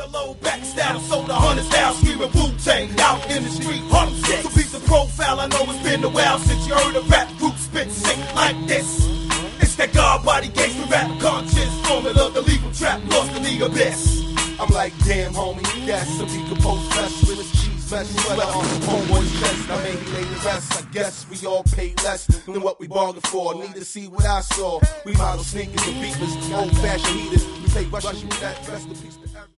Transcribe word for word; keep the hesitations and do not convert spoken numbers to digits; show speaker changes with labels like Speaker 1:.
Speaker 1: a low back style, sold a hundred style, screaming Wu-Tang out in the street. Harlem shit. So piece of profile, I know it's been a while since you heard a rap group spit sick like this. It's that God body gangsta rap conscious formula, the legal trap, lost in the abyss.
Speaker 2: I'm like, damn homie, that's some decomposed flesh with his cheese vest sweater on homeboy's chest. I mean, he laid the rest. I guess we all paid less than what we bargained for. Need to see what I saw. We model sneakers and beaters, old fashioned heaters. We play Russian with that rest of peace to everyone.